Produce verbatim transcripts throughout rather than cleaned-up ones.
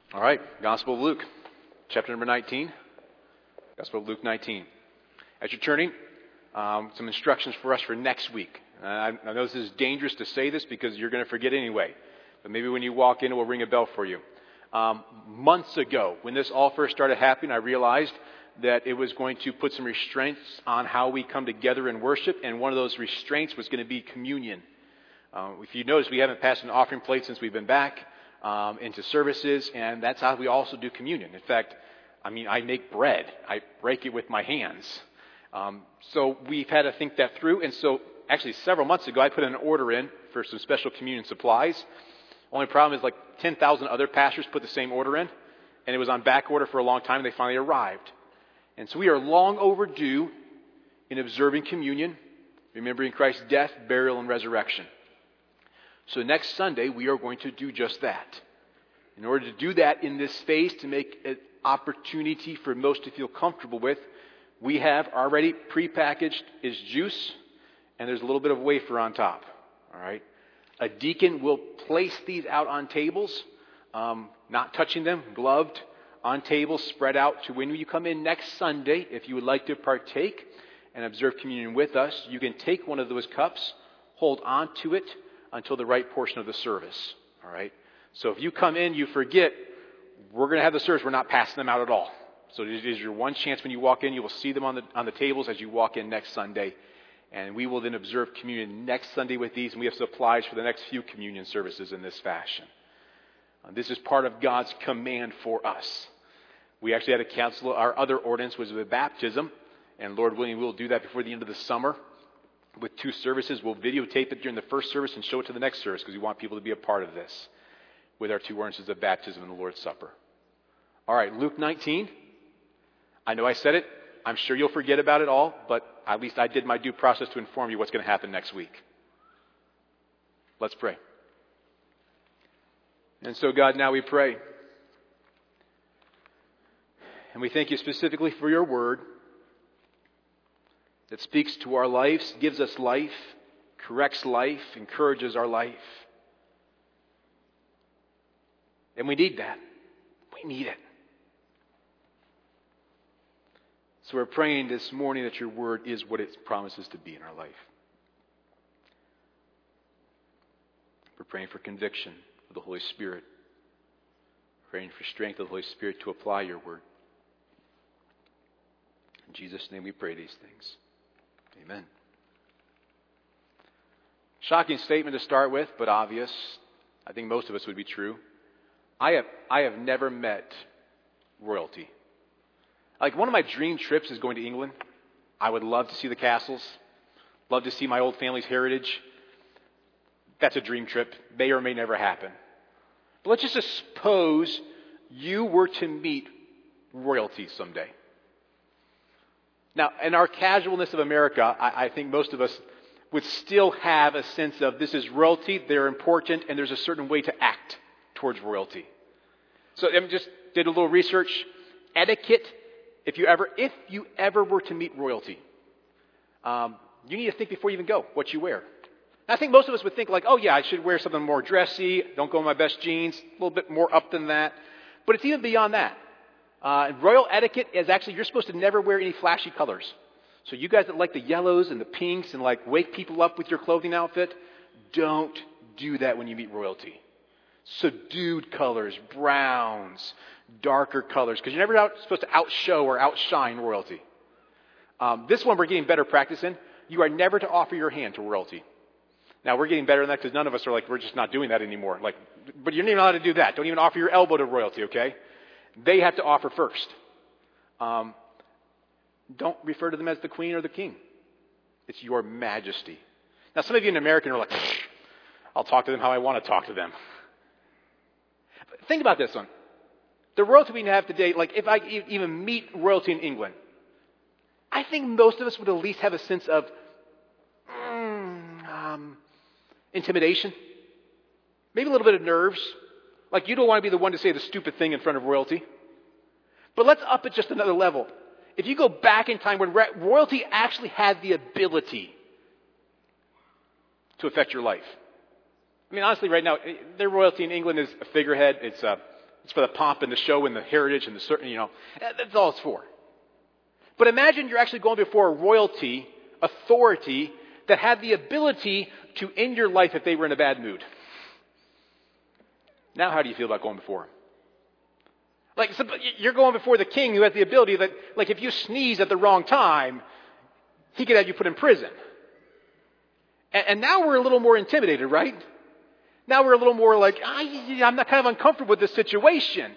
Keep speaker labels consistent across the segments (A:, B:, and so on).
A: All right, Gospel of Luke, chapter number nineteen. Gospel of Luke nineteen. As you're turning, um, some instructions for us for next week. Uh, I, I know this is dangerous to say this because you're going to forget anyway. But maybe when you walk in, it will ring a bell for you. Um, months ago, when this all first started happening, I realized that it was going to put some restraints on how we come together in worship. And one of those restraints was going to be communion. Uh, if you notice, we haven't passed an offering plate since we've been back um, into services. And that's how we also do communion. In fact, I mean, I make bread. I break it with my hands. Um, so we've had to think that through. And so actually several months ago, I put an order in for some special communion supplies. Only problem is like ten thousand other pastors put the same order in. And it was on back order for a long time. And they finally arrived. And so we are long overdue in observing communion, remembering Christ's death, burial, and resurrection. So next Sunday, we are going to do just that. In order to do that in this space, to make an opportunity for most to feel comfortable with, we have already prepackaged is juice, and there's a little bit of wafer on top. All right. A deacon will place these out on tables, um, not touching them, gloved, on tables spread out to when you come in next Sunday. If you would like to partake and observe communion with us, you can take one of those cups, hold on to it until the right portion of the service. All right. So if you come in, you forget, we're going to have the service. We're not passing them out at all. So it is your one chance when you walk in. You will see them on the on the tables as you walk in next Sunday. And we will then observe communion next Sunday with these. And we have supplies for the next few communion services in this fashion. Uh, this is part of God's command for us. We actually had a council. Our other ordinance was with baptism. And Lord willing, we'll do that before the end of the summer with two services. We'll videotape it during the first service and show it to the next service because we want people to be a part of this with our two ordinances of baptism and the Lord's Supper. All right, Luke nineteen. I know I said it. I'm sure you'll forget about it all, but at least I did my due process to inform you what's going to happen next week. Let's pray. And so, God, now we pray. And we thank you specifically for your word that speaks to our lives, gives us life, corrects life, encourages our life. And we need that. We need it. So we're praying this morning that your word is what it promises to be in our life. We're praying for conviction of the Holy Spirit. Praying for strength of the Holy Spirit to apply your word. In Jesus' name we pray these things. Amen. Shocking statement to start with, but obvious. I think most of us would be true. I have I have never met royalty. Like, one of my dream trips is going to England. I would love to see the castles. Love to see my old family's heritage. That's a dream trip. May or may never happen. But let's just suppose you were to meet royalty someday. Now, in our casualness of America, I, I think most of us would still have a sense of this is royalty, they're important, and there's a certain way to act towards royalty. So I just did a little research. Etiquette. If you ever, if you ever were to meet royalty, um, you need to think before you even go what you wear. And I think most of us would think like, oh yeah, I should wear something more dressy. Don't go in my best jeans. A little bit more up than that. But it's even beyond that. Uh, royal etiquette is actually you're supposed to never wear any flashy colors. So you guys that like the yellows and the pinks and like wake people up with your clothing outfit, don't do that when you meet royalty. Subdued colors, browns, darker colors, because you're never out, supposed to outshow or outshine royalty. Um, this one we're getting better practice in. You are never to offer your hand to royalty. Now we're getting better in that because none of us are like, we're just not doing that anymore. Like, but you're not even allowed to do that. Don't even offer your elbow to royalty, okay? They have to offer first. Um, don't refer to them as the queen or the king. It's your majesty. Now some of you in America are like, I'll talk to them how I want to talk to them. But think about this one. The royalty we have today, like if I even meet royalty in England, I think most of us would at least have a sense of mm, um, intimidation. Maybe a little bit of nerves. Like you don't want to be the one to say the stupid thing in front of royalty. But let's up it just another level. If you go back in time when royalty actually had the ability to affect your life. I mean, honestly, right now, their royalty in England is a figurehead. It's a It's for the pomp and the show and the heritage and the certain, you know, that's all it's for. But imagine you're actually going before a royalty, authority, that had the ability to end your life if they were in a bad mood. Now how do you feel about going before him? Like, you're going before the king who has the ability that, like, if you sneeze at the wrong time, he could have you put in prison. And, and now we're a little more intimidated, right? Now we're a little more like, I, I'm not kind of uncomfortable with this situation.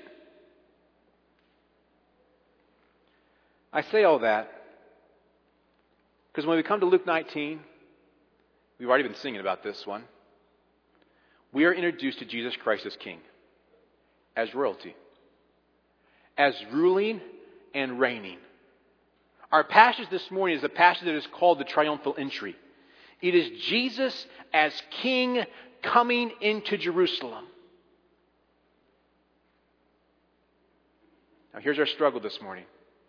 A: I say all that because when we come to Luke nineteen, we've already been singing about this one. We are introduced to Jesus Christ as King, as royalty, as ruling and reigning. Our passage this morning is a passage that is called the triumphal entry. It is Jesus as King coming into Jerusalem. Now here's our struggle this morning.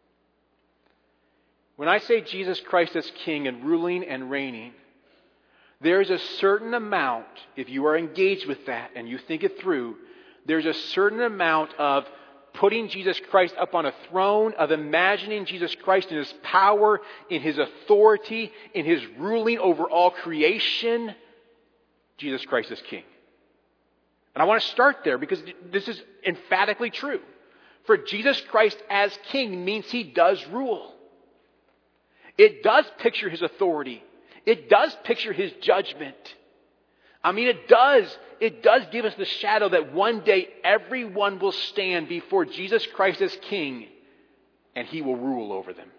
A: When I say Jesus Christ as King and ruling and reigning, there's a certain amount, if you are engaged with that and you think it through, there's a certain amount of putting Jesus Christ up on a throne, of imagining Jesus Christ in His power, in His authority, in His ruling over all creation. Jesus Christ is King. And I want to start there because this is emphatically true. For Jesus Christ as King means He does rule. It does picture His authority. It does picture His judgment. I mean, it does. It does give us the shadow that one day everyone will stand before Jesus Christ as King and He will rule over them.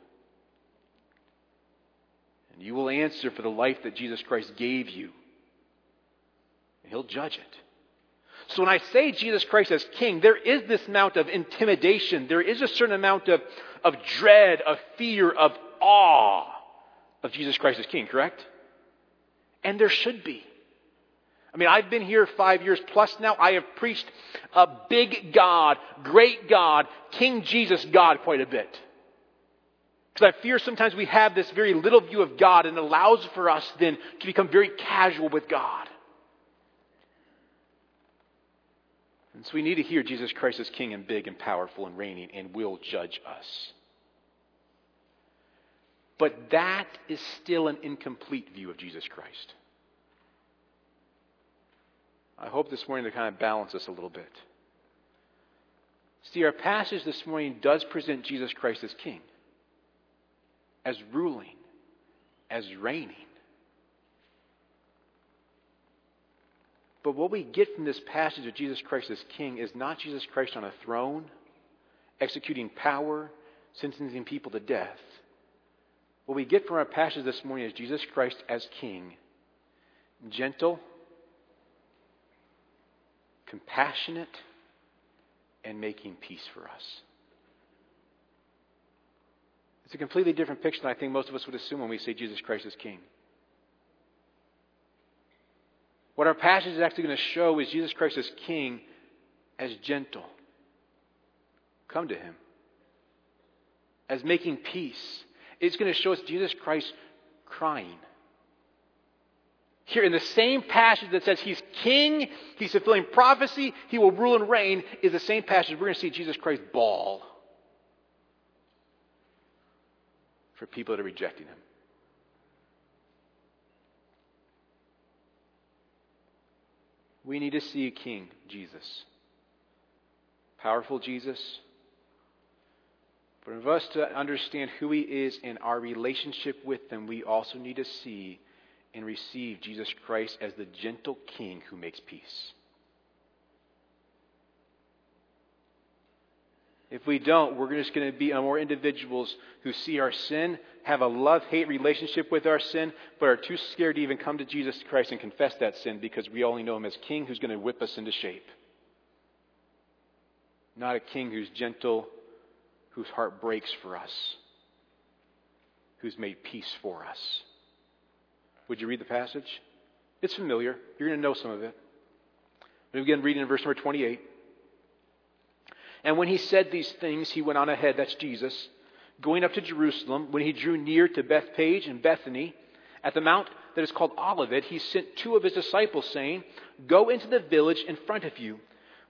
A: And you will answer for the life that Jesus Christ gave you. And He'll judge it. So when I say Jesus Christ as King, there is this amount of intimidation. There is a certain amount of, of dread, of fear, of awe of Jesus Christ as King, correct? And there should be. I mean, I've been here five years plus now. I have preached a big God, great God, King Jesus God quite a bit. Because I fear sometimes we have this very little view of God and it allows for us then to become very casual with God. And so we need to hear Jesus Christ as King and big and powerful and reigning and will judge us. But that is still an incomplete view of Jesus Christ. I hope this morning to kind of balance us a little bit. See, our passage this morning does present Jesus Christ as King, as ruling, as reigning. But what we get from this passage of Jesus Christ as King is not Jesus Christ on a throne, executing power, sentencing people to death. What we get from our passage this morning is Jesus Christ as King, gentle, compassionate, and making peace for us. It's a completely different picture than I think most of us would assume when we say Jesus Christ is King. What our passage is actually going to show is Jesus Christ as King, as gentle. Come to Him. As making peace. It's going to show us Jesus Christ crying. Here in the same passage that says He's King, He's fulfilling prophecy, He will rule and reign, is the same passage we're going to see Jesus Christ bawl for people that are rejecting Him. We need to see a King, Jesus. Powerful Jesus. But for us to understand who He is and our relationship with Him, we also need to see and receive Jesus Christ as the gentle King who makes peace. If we don't, we're just going to be more individuals who see our sin, have a love-hate relationship with our sin, but are too scared to even come to Jesus Christ and confess that sin because we only know Him as King who's going to whip us into shape. Not a King who's gentle, whose heart breaks for us, who's made peace for us. Would you read the passage? It's familiar. You're going to know some of it. We begin reading in verse number twenty-eight. And when He said these things, He went on ahead, that's Jesus, going up to Jerusalem. When He drew near to Bethphage and Bethany, at the mount that is called Olivet, He sent two of His disciples, saying, Go into the village in front of you.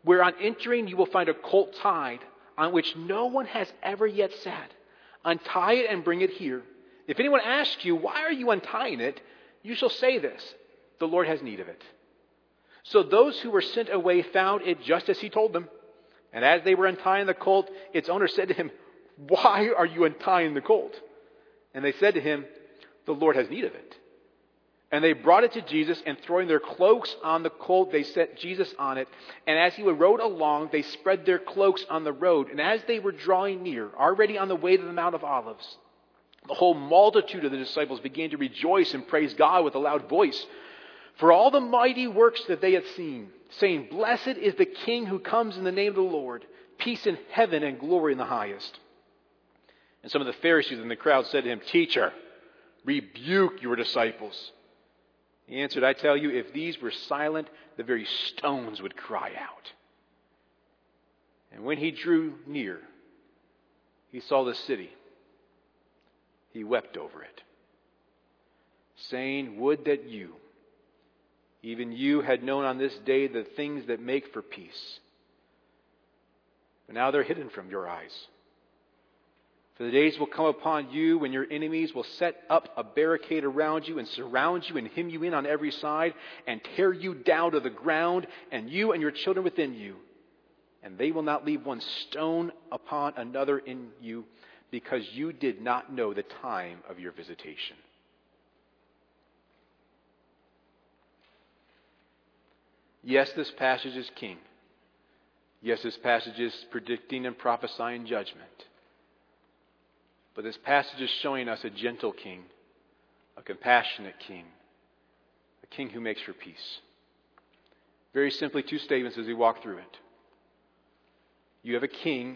A: where on entering you will find a colt tied, on which no one has ever yet sat. Untie it and bring it here. If anyone asks you, why are you untying it? You shall say this, the Lord has need of it. So those who were sent away found it just as he told them. And as they were untying the colt, its owner said to him, why are you untying the colt? And they said to him, the Lord has need of it. And they brought it to Jesus, and throwing their cloaks on the colt, they set Jesus on it. And as he rode along, they spread their cloaks on the road. And as they were drawing near, already on the way to the Mount of Olives, the whole multitude of the disciples began to rejoice and praise God with a loud voice for all the mighty works that they had seen, saying, blessed is the King who comes in the name of the Lord, peace in heaven and glory in the highest. And some of the Pharisees in the crowd said to him, Teacher, rebuke your disciples. He answered, I tell you, if these were silent, the very stones would cry out. And when he drew near, he saw the city. He wept over it, saying, would that you, even you, had known on this day the things that make for peace. But now they're hidden from your eyes. For the days will come upon you when your enemies will set up a barricade around you and surround you and hem you in on every side and tear you down to the ground, and you and your children within you. And they will not leave one stone upon another in you, because you did not know the time of your visitation. Yes, this passage is king. Yes, this passage is predicting and prophesying judgment. But this passage is showing us a gentle king, a compassionate king, a king who makes for peace. Very simply, two statements as we walk through it. You have a king,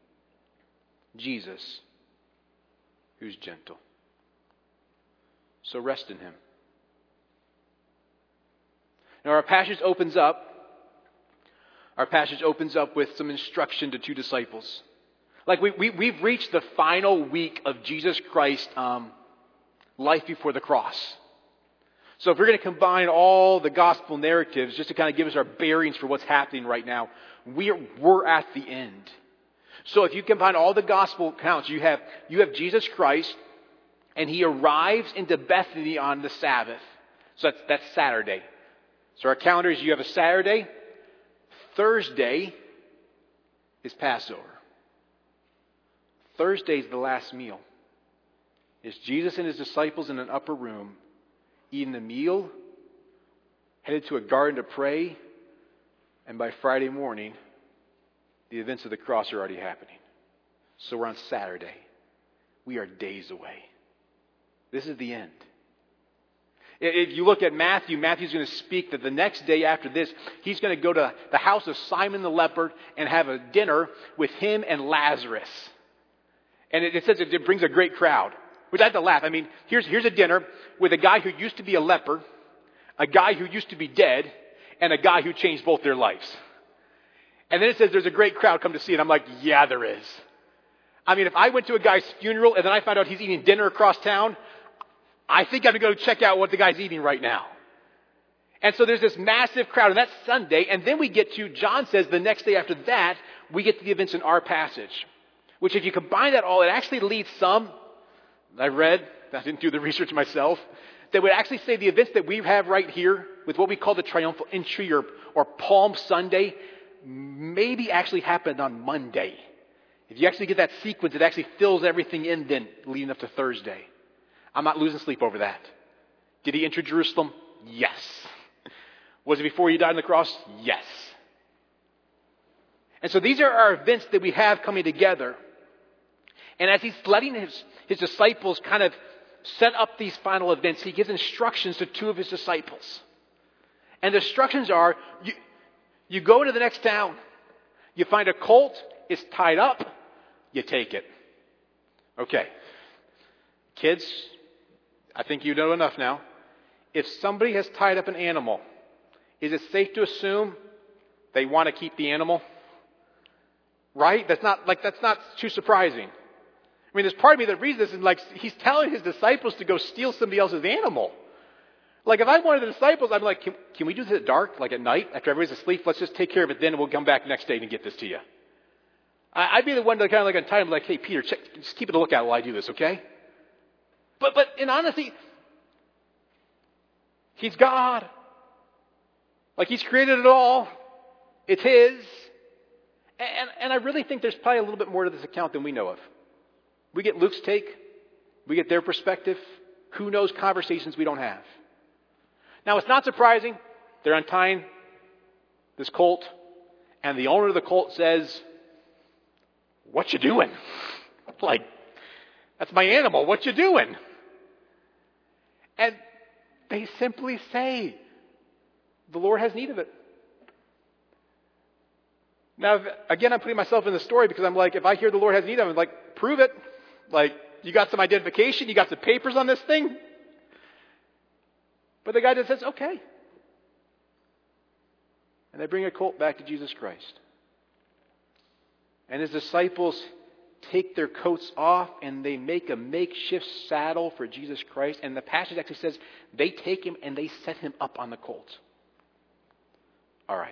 A: Jesus, who's gentle. So rest in him. Now our passage opens up, our passage opens up with some instruction to two disciples. Like we, we, we've reached the final week of Jesus Christ's um, life before the cross. So if we're going to combine all the gospel narratives just to kind of give us our bearings for what's happening right now, we are, we're at the end. So if you combine all the gospel accounts, you have, you have Jesus Christ, and he arrives into Bethany on the Sabbath. So that's, that's Saturday. So our calendars, you have a Saturday. Thursday is Passover. Thursday is the last meal. It's Jesus and his disciples in an upper room, eating a meal, headed to a garden to pray, and by Friday morning, the events of the cross are already happening. So we're on Saturday. We are days away. This is the end. If you look at Matthew, Matthew's going to speak that the next day after this, he's going to go to the house of Simon the leper and have a dinner with him and Lazarus. And it says it brings a great crowd, which I have to laugh. I mean, here's, here's a dinner with a guy who used to be a leper, a guy who used to be dead, and a guy who changed both their lives. And then it says there's a great crowd come to see it. I'm like, yeah, there is. I mean, if I went to a guy's funeral and then I found out he's eating dinner across town, I think I'm going to go check out what the guy's eating right now. And so there's this massive crowd, and that's Sunday. And then we get to, John says the next day after that, we get to the events in our passage. Which if you combine that all, it actually leads some, I read, I didn't do the research myself, that would actually say the events that we have right here with what we call the triumphal entry or, or Palm Sunday maybe actually happened on Monday. If you actually get that sequence, it actually fills everything in then leading up to Thursday. I'm not losing sleep over that. Did he enter Jerusalem? Yes. Was it before he died on the cross? Yes. And so these are our events that we have coming together. And as he's letting his, his disciples kind of set up these final events, he gives instructions to two of his disciples. And the instructions are, you, you go into the next town, you find a colt, it's tied up, you take it. Okay. Kids, I think you know enough now. If somebody has tied up an animal, is it safe to assume they want to keep the animal? Right? That's not like that's not too surprising. I mean, there's part of me that reads this and like he's telling his disciples to go steal somebody else's animal. Like if I wanted the disciples, I'm like, can, can we do this at dark, like at night, after everybody's asleep? Let's just take care of it then, and we'll come back next day and get this to you. I, I'd be the one to kind of like on time, like, hey, Peter, check, just keep it a lookout while I do this, okay? But but in honesty, He's God. Like He's created it all. It's His. And, and I really think there's probably a little bit more to this account than we know of. We get Luke's take. We get their perspective. Who knows conversations we don't have. Now, it's not surprising. They're untying this colt. And the owner of the colt says, what you doing? Like, that's my animal. What you doing? And they simply say, the Lord has need of it. Now, again, I'm putting myself in the story because I'm like, if I hear the Lord has need of it, I'm like, prove it. Like, you got some identification? You got some papers on this thing? But the guy just says, okay. And they bring a colt back to Jesus Christ. And His disciples take their coats off and they make a makeshift saddle for Jesus Christ. And the passage actually says they take Him and they set Him up on the colt. All right.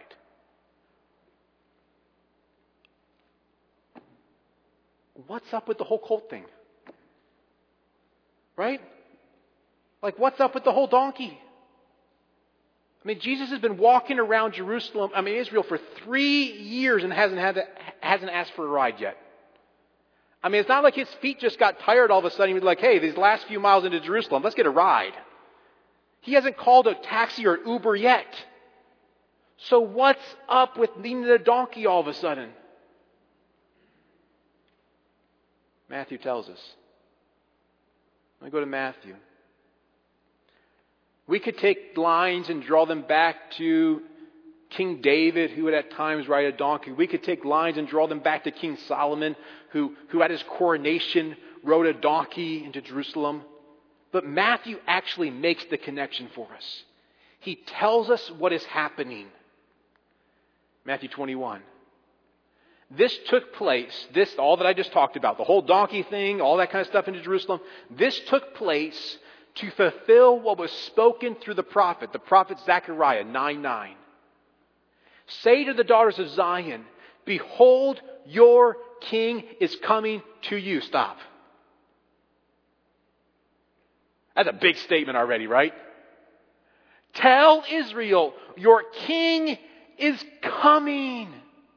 A: What's up with the whole colt thing? Right? Like, what's up with the whole donkey? I mean, Jesus has been walking around Jerusalem, I mean, Israel for three years and hasn't had to, hasn't asked for a ride yet. I mean, it's not like His feet just got tired all of a sudden. He was like, hey, these last few miles into Jerusalem, let's get a ride. He hasn't called a taxi or an Uber yet. So what's up with needing a donkey all of a sudden? Matthew tells us. Let me go to Matthew. We could take lines and draw them back to King David, who would at times ride a donkey. We could take lines and draw them back to King Solomon, who, who at his coronation rode a donkey into Jerusalem. But Matthew actually makes the connection for us. He tells us what is happening. Matthew twenty-one. This took place, this, all that I just talked about, the whole donkey thing, all that kind of stuff into Jerusalem, this took place to fulfill what was spoken through the prophet, the prophet Zechariah nine nine. Say to the daughters of Zion, behold, your king is coming to you. Stop. That's a big statement already, right? Tell Israel, your king is coming.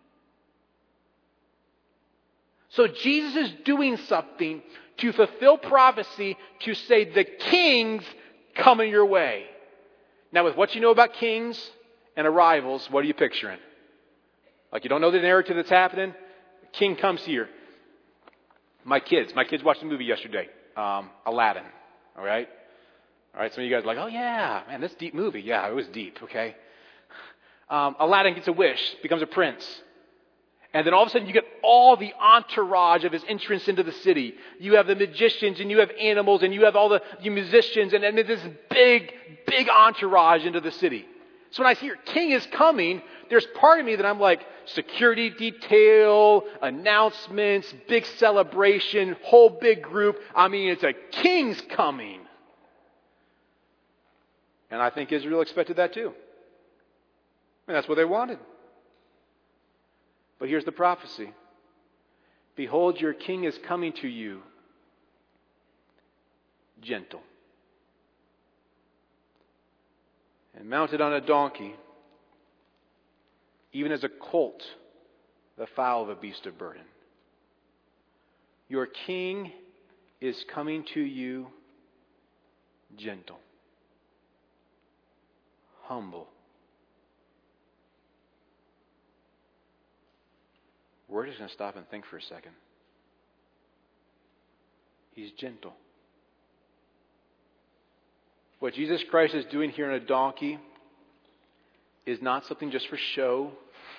A: So Jesus is doing something to fulfill prophecy to say the king's coming your way. Now, with what you know about kings and arrivals, what are you picturing? Like, you don't know the narrative that's happening? The king comes here. My kids, my kids watched a movie yesterday, um, Aladdin. All right? All right, some of you guys are like, oh yeah, man, this deep movie. Yeah, it was deep, okay? Um, Aladdin gets a wish, becomes a prince. And then all of a sudden you get all the entourage of his entrance into the city. You have the magicians and you have animals and you have all the you musicians and, and this big, big entourage into the city. So when I hear king is coming, there's part of me that I'm like, security detail, announcements, big celebration, whole big group. I mean, it's a king's coming. And I think Israel expected that too. And that's what they wanted. But here's the prophecy. Behold, your king is coming to you, gentle, and mounted on a donkey, even as a colt, the foal of a beast of burden. Your king is coming to you, gentle, humble. We're just going to stop and think for a second. He's gentle. What Jesus Christ is doing here on a donkey is not something just for show.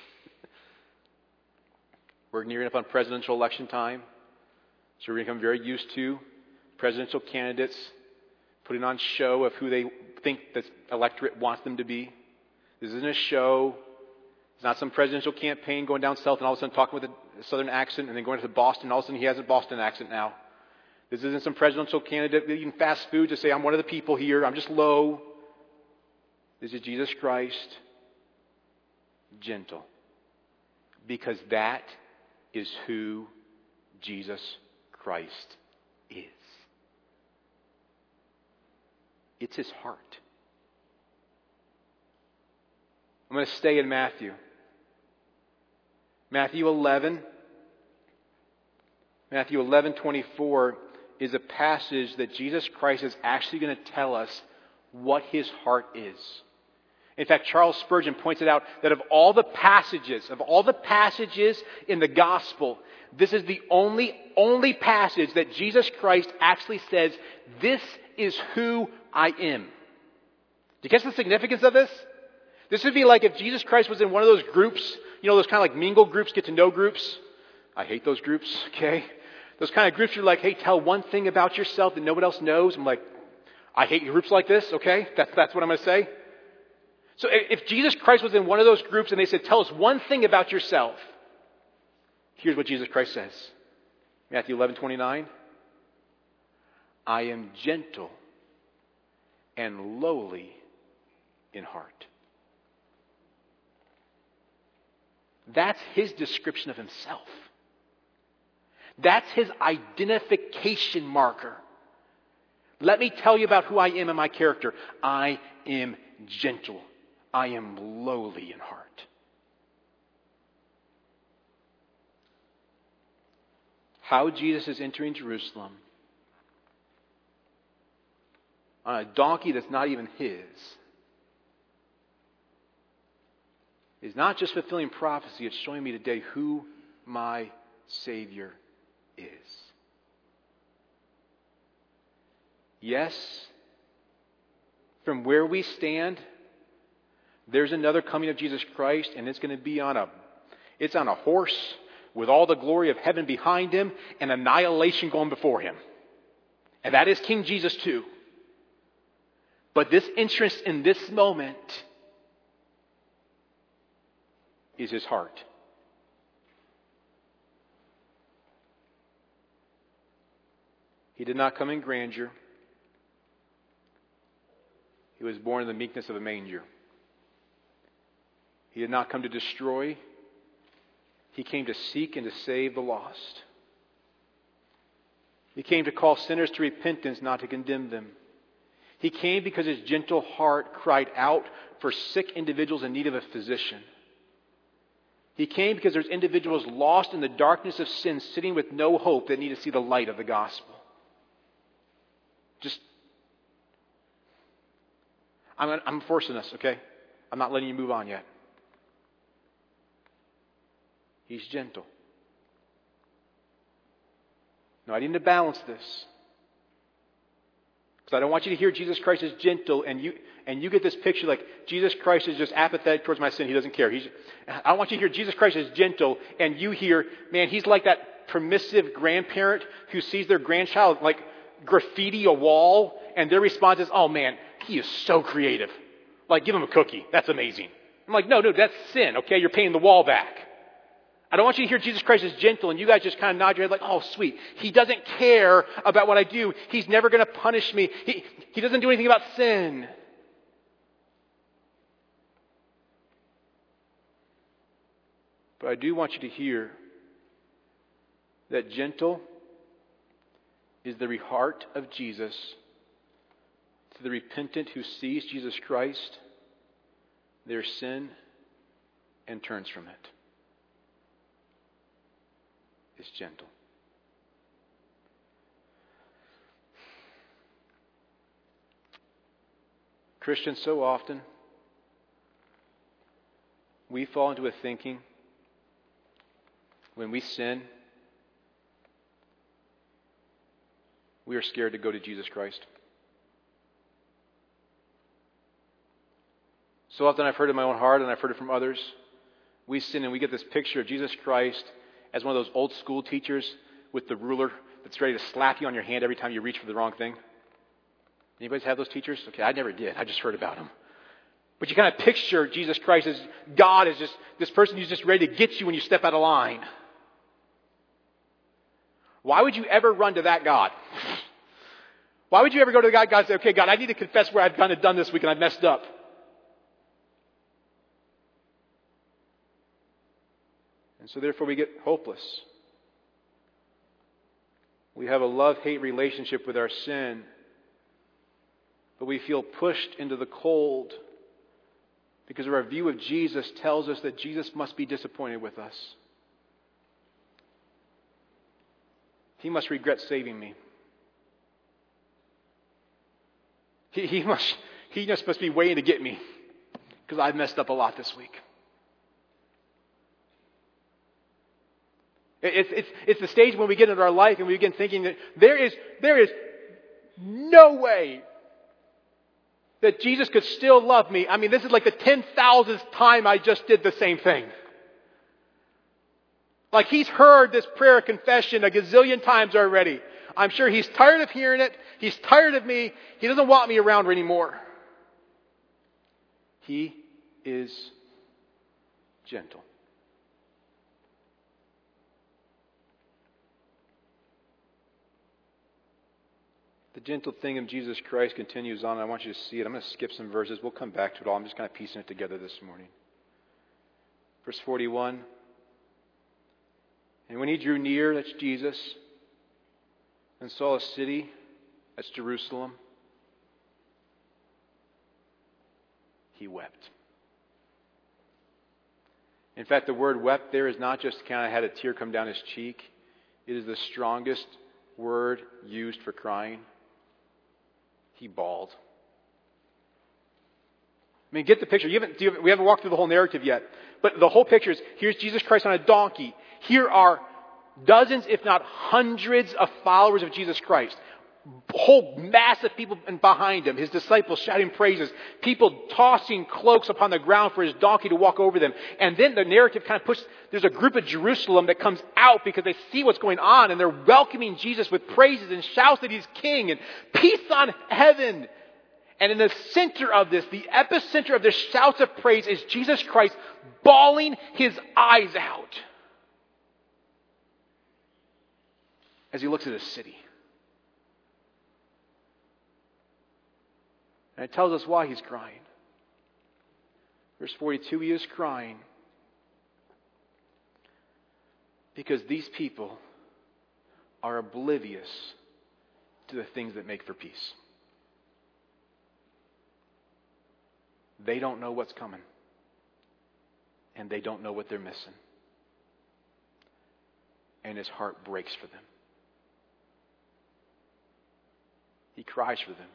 A: We're nearing up on presidential election time, so we're going to become very used to presidential candidates putting on show of who they think the electorate wants them to be. This isn't a show. It's not some presidential campaign going down south and all of a sudden talking with a southern accent and then going to Boston and all of a sudden he has a Boston accent now. This isn't some presidential candidate eating fast food to say, I'm one of the people here, I'm just low. This is Jesus Christ, gentle. Because that is who Jesus Christ is. It's his heart. I'm going to stay in Matthew. Matthew eleven. Matthew eleven twenty-four is a passage that Jesus Christ is actually going to tell us what his heart is. In fact, Charles Spurgeon pointed out that of all the passages, of all the passages in the gospel, this is the only, only passage that Jesus Christ actually says, this is who I am. Do you catch the significance of this? This would be like if Jesus Christ was in one of those groups, you know, those kind of like mingle groups, get to know groups. I hate those groups, okay? Those kind of groups you're like, hey, tell one thing about yourself that no one else knows. I'm like, I hate groups like this, okay? That's, that's what I'm going to say. So if Jesus Christ was in one of those groups and they said, tell us one thing about yourself, here's what Jesus Christ says. Matthew eleven twenty-nine. I am gentle and lowly in heart. That's his description of himself. That's his identification marker. Let me tell you about who I am and my character. I am gentle. I am lowly in heart. How Jesus is entering Jerusalem on a donkey that's not even his is not just fulfilling prophecy, it's showing me today who my Savior is. Yes, from where we stand, there's another coming of Jesus Christ, and it's going to be on a, it's on a horse with all the glory of heaven behind him and annihilation going before him. And that is King Jesus too. But this interest in this moment is his heart. He did not come in grandeur. He was born in the meekness of a manger. He did not come to destroy. He came to seek and to save the lost. He came to call sinners to repentance, not to condemn them. He came because his gentle heart cried out for sick individuals in need of a physician. He came because there's individuals lost in the darkness of sin, sitting with no hope, that need to see the light of the gospel. Just, I'm, I'm forcing us, okay? I'm not letting you move on yet. He's gentle. Now, I need to balance this. Because I don't want you to hear Jesus Christ is gentle and you and you get this picture like Jesus Christ is just apathetic towards my sin. He doesn't care. He's, I don't want you to hear Jesus Christ is gentle and you hear, man, he's like that permissive grandparent who sees their grandchild like graffiti a wall and their response is, oh man, he is so creative. Like, give him a cookie. That's amazing. I'm like, no, no, that's sin. Okay, you're paying the wall back. I don't want you to hear Jesus Christ is gentle and you guys just kind of nod your head like, oh, sweet. He doesn't care about what I do. He's never going to punish me. He, he doesn't do anything about sin. But I do want you to hear that gentle is the heart of Jesus to the repentant who sees Jesus Christ, their sin, and turns from it. Is gentle. Christians, so often we fall into a thinking when we sin, we are scared to go to Jesus Christ. So often I've heard in my own heart and I've heard it from others, we sin and we get this picture of Jesus Christ as one of those old school teachers with the ruler that's ready to slap you on your hand every time you reach for the wrong thing. Anybody have those teachers? Okay, I never did. I just heard about them. But you kind of picture Jesus Christ as God as just this person who's just ready to get you when you step out of line. Why would you ever run to that God? Why would you ever go to the God, God and say, okay, God, I need to confess where I've kind of done this week and I've messed up. And so therefore we get hopeless. We have a love-hate relationship with our sin, but we feel pushed into the cold because our view of Jesus tells us that Jesus must be disappointed with us. He must regret saving me. He, he must he just must be waiting to get me because I've messed up a lot this week. It's, it's, it's the stage when we get into our life and we begin thinking that there is, there is no way that Jesus could still love me. I mean, this is like the ten thousandth time I just did the same thing. Like he's heard this prayer of confession a gazillion times already. I'm sure he's tired of hearing it. He's tired of me. He doesn't want me around anymore. He is gentle. The gentle thing of Jesus Christ continues on. I want you to see it. I'm going to skip some verses. We'll come back to it all. I'm just kind of piecing it together this morning. Verse forty-one. And when he drew near, that's Jesus, and saw a city, that's Jerusalem, he wept. In fact, the word wept there is not just kind of had a tear come down his cheek. It is the strongest word used for crying. He bawled. I mean, get the picture. You haven't, you haven't, we haven't walked through the whole narrative yet. But the whole picture is, here's Jesus Christ on a donkey. Here are dozens, if not hundreds, of followers of Jesus Christ. Whole mass of people behind him. His disciples shouting praises. People tossing cloaks upon the ground for his donkey to walk over them. And then the narrative kind of pushes, there's a group of Jerusalem that comes out because they see what's going on and they're welcoming Jesus with praises and shouts that he's king and peace on heaven. And in the center of this, the epicenter of the shouts of praise is Jesus Christ bawling his eyes out as he looks at his city. And it tells us why he's crying. Verse forty-two, he is crying because these people are oblivious to the things that make for peace. They don't know what's coming. And they don't know what they're missing. And his heart breaks for them. He cries for them.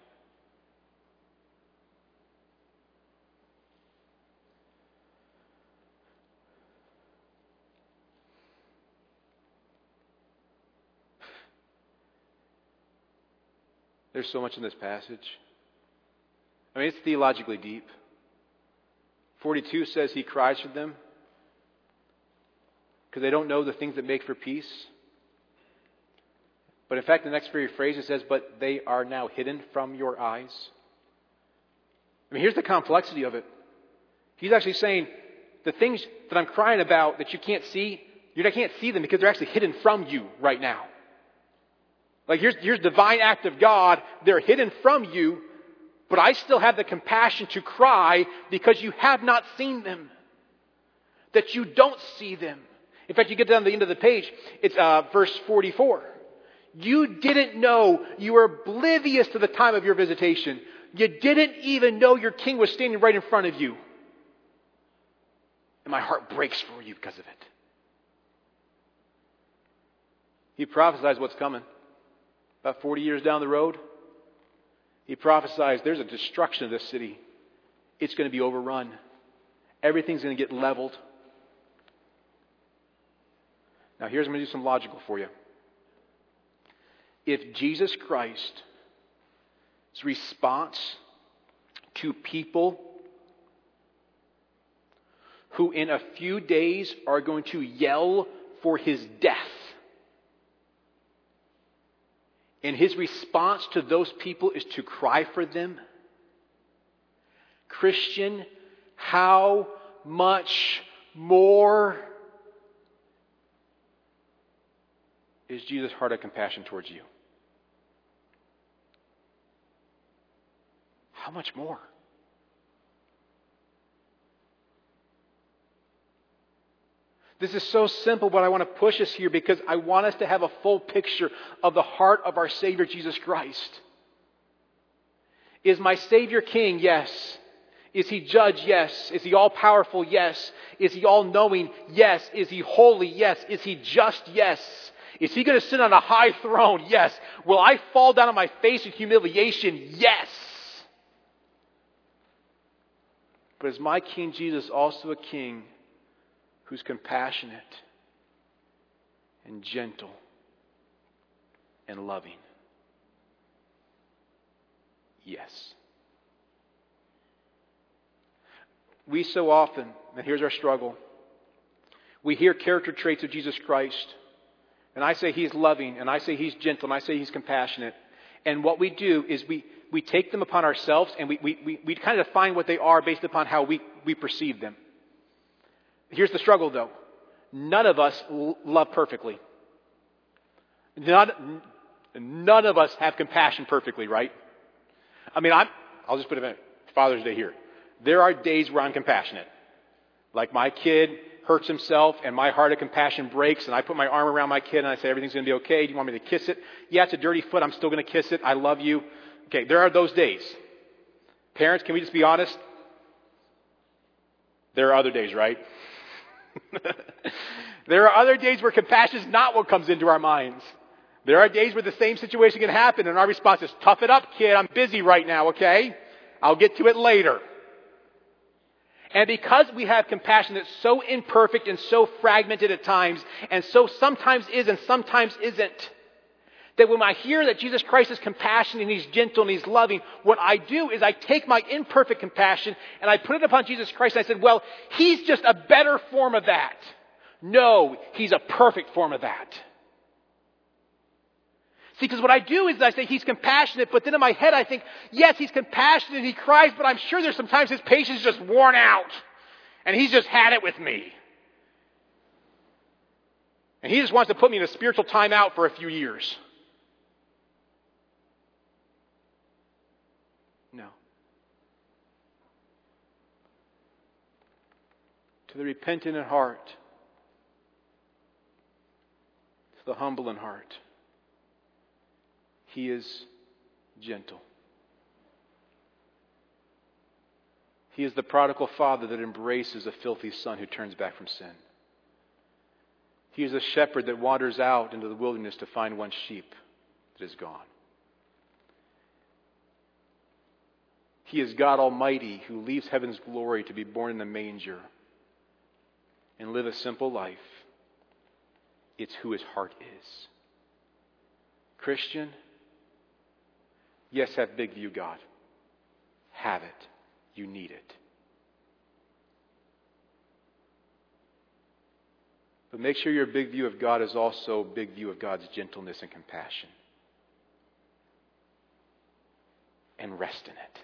A: There's so much in this passage. I mean, it's theologically deep. forty-two says he cries for them because they don't know the things that make for peace. But in fact, the next very phrase it says, but they are now hidden from your eyes. I mean, here's the complexity of it. He's actually saying the things that I'm crying about that you can't see, you can't see them because they're actually hidden from you right now. Like here's, here's divine act of God. They're hidden from you, but I still have the compassion to cry because you have not seen them. That you don't see them. In fact, you get down to the end of the page, it's uh, verse forty-four. You didn't know, you were oblivious to the time of your visitation. You didn't even know your king was standing right in front of you. And my heart breaks for you because of it. He prophesies what's coming. About forty years down the road, he prophesies there's a destruction of this city. It's going to be overrun. Everything's going to get leveled. Now here's, I'm going to do some logical for you. If Jesus Christ's response to people who in a few days are going to yell for his death, and his response to those people is to cry for them, Christian, how much more is Jesus' heart of compassion towards you? How much more? This is so simple, but I want to push us here because I want us to have a full picture of the heart of our Savior, Jesus Christ. Is my Savior King? Yes. Is He judge? Yes. Is He all-powerful? Yes. Is He all-knowing? Yes. Is He holy? Yes. Is He just? Yes. Is He going to sit on a high throne? Yes. Will I fall down on my face in humiliation? Yes. But is my King Jesus also a King who's compassionate and gentle and loving? Yes. We so often, and here's our struggle, we hear character traits of Jesus Christ, and I say He's loving, and I say He's gentle, and I say He's compassionate. And what we do is we, we take them upon ourselves, and we, we, we, we kind of define what they are based upon how we, we perceive them. Here's the struggle, though. None of us l- love perfectly. None, none of us have compassion perfectly, right? I mean, I'm, I'll just put it in Father's Day here. There are days where I'm compassionate. Like my kid hurts himself and my heart of compassion breaks and I put my arm around my kid and I say, everything's going to be okay. Do you want me to kiss it? Yeah, it's a dirty foot. I'm still going to kiss it. I love you. Okay, there are those days. Parents, can we just be honest? There are other days, right? There are other days where compassion is not what comes into our minds. There are days where the same situation can happen and our response is, tough it up, kid. I'm busy right now, okay? I'll get to it later. And because we have compassion that's so imperfect and so fragmented at times, and so sometimes is and sometimes isn't, that when I hear that Jesus Christ is compassionate and He's gentle and He's loving, what I do is I take my imperfect compassion and I put it upon Jesus Christ and I said, well, He's just a better form of that. No, He's a perfect form of that. See, because what I do is I say He's compassionate, but then in my head I think, yes, He's compassionate and He cries, but I'm sure there's sometimes His patience is just worn out. And He's just had it with me. And He just wants to put me in a spiritual timeout for a few years. No. To the repentant in heart, to the humble in heart, He is gentle. He is the prodigal father that embraces a filthy son who turns back from sin. He is a shepherd that wanders out into the wilderness to find one sheep that is gone. He is God Almighty who leaves heaven's glory to be born in the manger and live a simple life. It's who His heart is. Christian, yes, have big view God. Have it. You need it. But make sure your big view of God is also a big view of God's gentleness and compassion. And rest in it.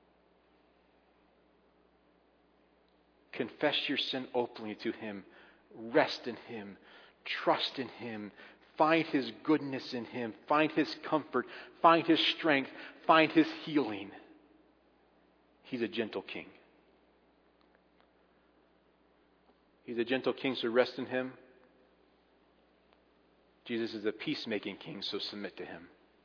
A: Confess your sin openly to Him. Rest in Him. Trust in Him. Find His goodness in Him. Find His comfort. Find His strength. Find His healing. He's a gentle King. He's a gentle King, so rest in Him. Jesus is a peacemaking King, so submit to Him.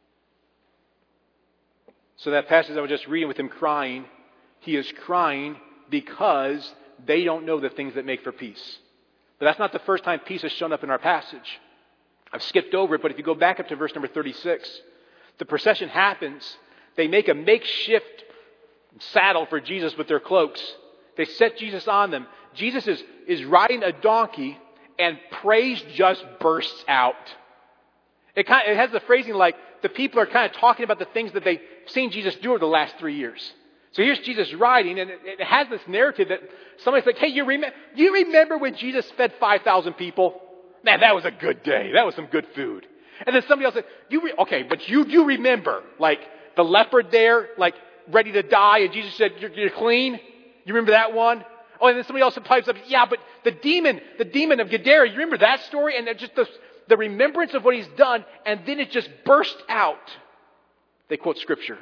A: So that passage I was just reading with him crying, he is crying because they don't know the things that make for peace. But that's not the first time peace has shown up in our passage. I've skipped over it, but if you go back up to verse number thirty-six, the procession happens. They make a makeshift saddle for Jesus with their cloaks. They set Jesus on them. Jesus is, is riding a donkey and praise just bursts out. It, kind of, it has the phrasing like the people are kind of talking about the things that they've seen Jesus do over the last three years. So here's Jesus riding, and it, it has this narrative that somebody's like, hey, you remember, do you remember when Jesus fed five thousand people? Man, that was a good day. That was some good food. And then somebody else said, you re- okay, but you do remember, like, the leopard there, like, ready to die, and Jesus said, you're, you're clean? You remember that one? Oh, and then somebody else pipes up, yeah, but the demon, the demon of Gadara, you remember that story? And just the, the remembrance of what he's done, and then it just burst out. They quote Scripture.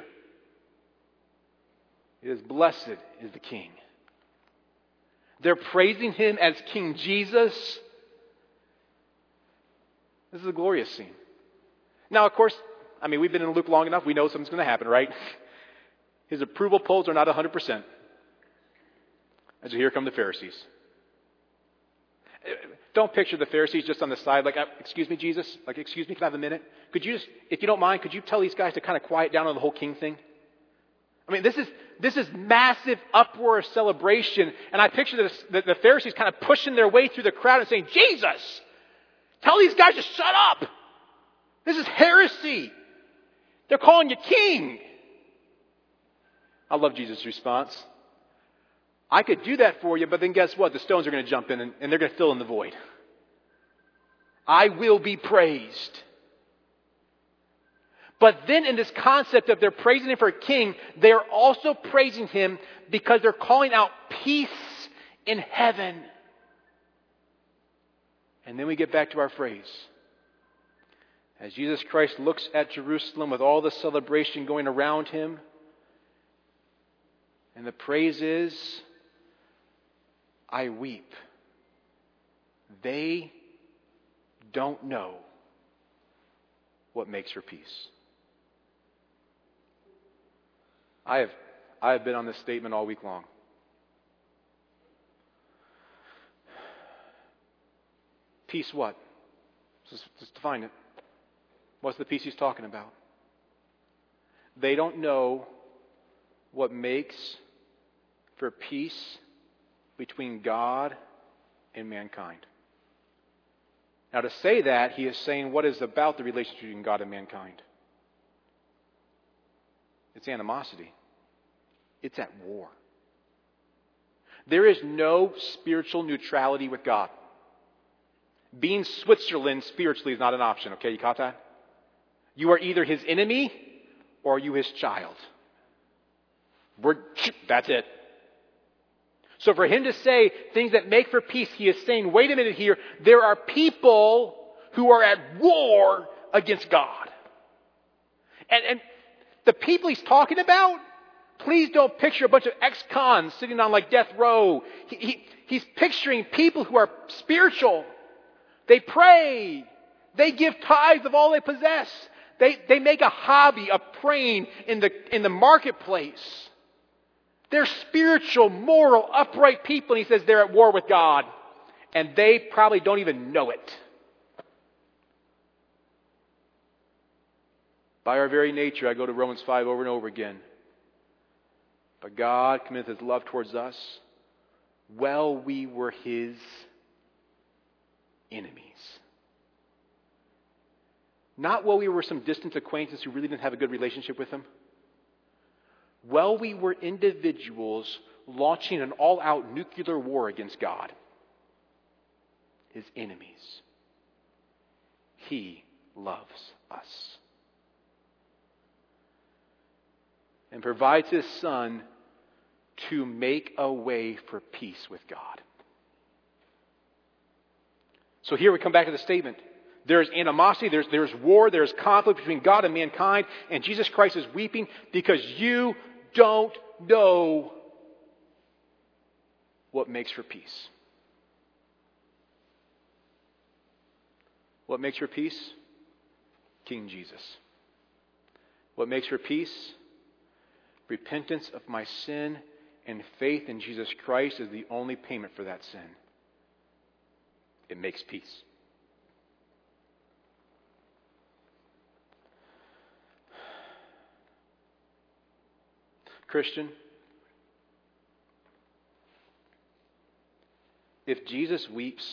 A: It is blessed is the King. They're praising him as King Jesus, This is a glorious scene. Now, of course, I mean, we've been in Luke long enough. We know something's going to happen, right? His approval polls are not one hundred percent. And so here come the Pharisees. Don't picture the Pharisees just on the side like, excuse me, Jesus? Like, excuse me, can I have a minute? Could you just, if you don't mind, could you tell these guys to kind of quiet down on the whole king thing? I mean, this is this is massive uproar of celebration. And I picture this, the, the Pharisees kind of pushing their way through the crowd and saying, Jesus, tell these guys to shut up. This is heresy. They're calling you king. I love Jesus' response. I could do that for you, but then guess what? The stones are going to jump in and, and they're going to fill in the void. I will be praised. But then in this concept of they're praising him for a king, they're also praising him because they're calling out peace in heaven. And then we get back to our phrase. As Jesus Christ looks at Jerusalem with all the celebration going around him, and the praise is, I weep. They don't know what makes for peace. I have, I have been on this statement all week long. Peace what? Just, just define it. What's the peace he's talking about? They don't know what makes for peace between God and mankind. Now, to say that, he is saying what is about the relationship between God and mankind. It's animosity. It's at war. There is no spiritual neutrality with God. Being Switzerland spiritually is not an option, okay? You caught that? You are either his enemy or are you his child. We're, that's it. So for him to say things that make for peace, he is saying, wait a minute here, there are people who are at war against God. And, and the people he's talking about, please don't picture a bunch of ex-cons sitting on like death row. He, he, he's picturing people who are spiritual. They pray. They give tithes of all they possess. They, they make a hobby of praying in the, in the marketplace. They're spiritual, moral, upright people. And he says they're at war with God. And they probably don't even know it. By our very nature, I go to Romans five over and over again. But God committeth his love towards us while we were his enemies. Not while we were some distant acquaintance who really didn't have a good relationship with him. While we were individuals launching an all-out nuclear war against God. His enemies. He loves us. And provides his Son to make a way for peace with God. So here we come back to the statement. There's animosity, there's, there's war, there's conflict between God and mankind, and Jesus Christ is weeping because you don't know what makes for peace. What makes for peace? King Jesus. What makes for peace? Repentance of my sin and faith in Jesus Christ is the only payment for that sin. It makes peace. Christian, if Jesus weeps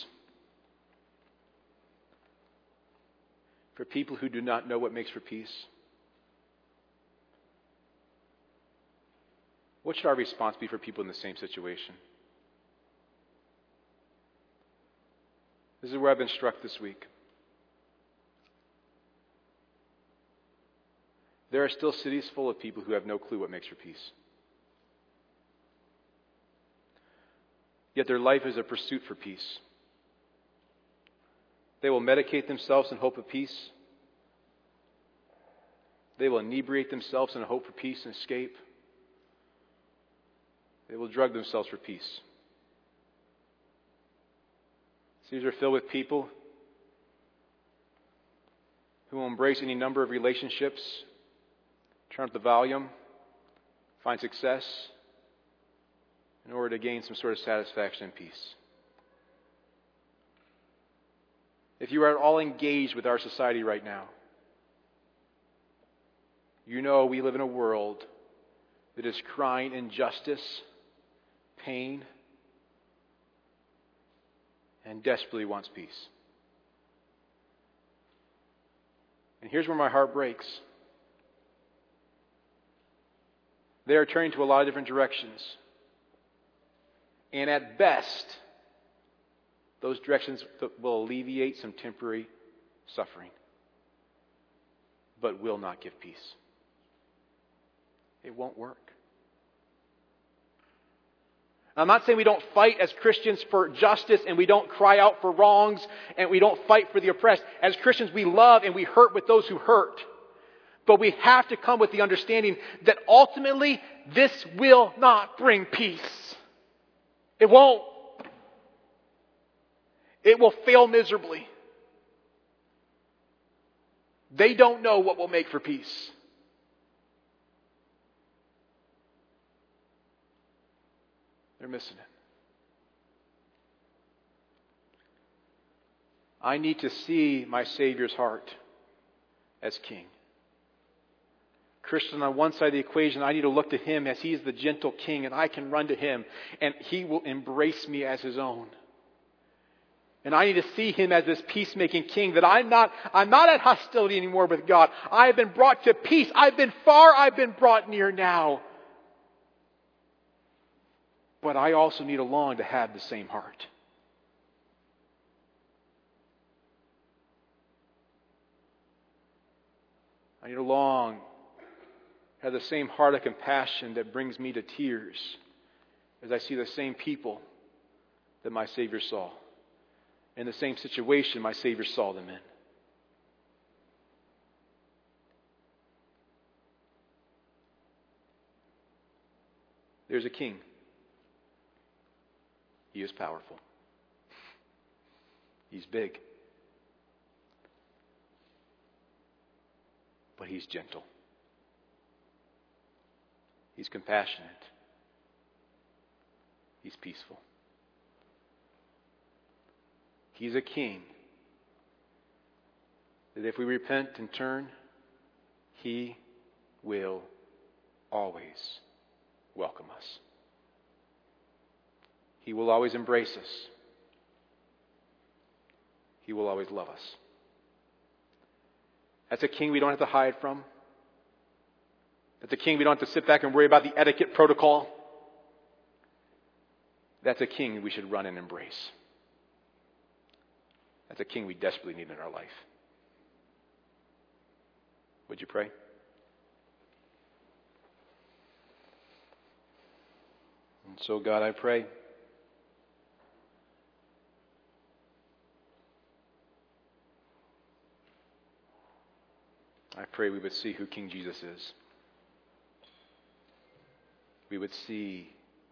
A: for people who do not know what makes for peace, what should our response be for people in the same situation? This is where I've been struck this week. There are still cities full of people who have no clue what makes for peace. Yet their life is a pursuit for peace. They will medicate themselves in hope of peace. They will inebriate themselves in hope for peace and escape. They will drug themselves for peace. Cities are filled with people who will embrace any number of relationships, turn up the volume, find success in order to gain some sort of satisfaction and peace. If you are at all engaged with our society right now, you know we live in a world that is crying injustice, pain, and desperately wants peace. And here's where my heart breaks. They are turning to a lot of different directions. And at best, those directions will alleviate some temporary suffering, but will not give peace. It won't work. I'm not saying we don't fight as Christians for justice and we don't cry out for wrongs and we don't fight for the oppressed. As Christians, we love and we hurt with those who hurt. But we have to come with the understanding that ultimately this will not bring peace. It won't. It will fail miserably. They don't know what will make for peace. They're missing it. I need to see my Savior's heart as King. Christian, on one side of the equation, I need to look to Him as He is the gentle King, and I can run to Him, and He will embrace me as His own. And I need to see Him as this peacemaking King, that I'm not, I'm not at hostility anymore with God. I have been brought to peace. I've been far, I've been brought near now. But I also need to long to have the same heart. I need to long to have the same heart of compassion that brings me to tears as I see the same people that my Savior saw, in the same situation my Savior saw them in. There's a King. He is powerful. He's big. But He's gentle. He's compassionate. He's peaceful. He's a King that if we repent and turn, He will always welcome us. He will always embrace us. He will always love us. That's a King we don't have to hide from. That's a King we don't have to sit back and worry about the etiquette protocol. That's a King we should run and embrace. That's a King we desperately need in our life. Would you pray? And so, God, I pray I pray we would see who King Jesus is. We would see,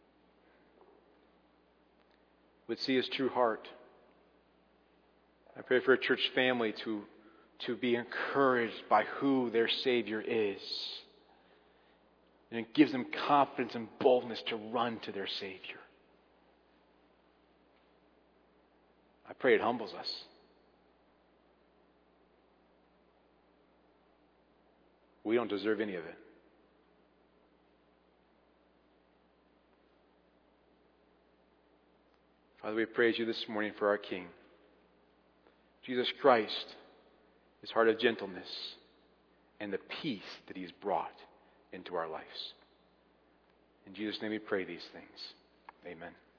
A: would see His true heart. I pray for a church family to, to be encouraged by who their Savior is. And it gives them confidence and boldness to run to their Savior. I pray it humbles us. We don't deserve any of it. Father, we praise You this morning for our King, Jesus Christ, His heart of gentleness, and the peace that He has brought into our lives. In Jesus' name we pray these things. Amen.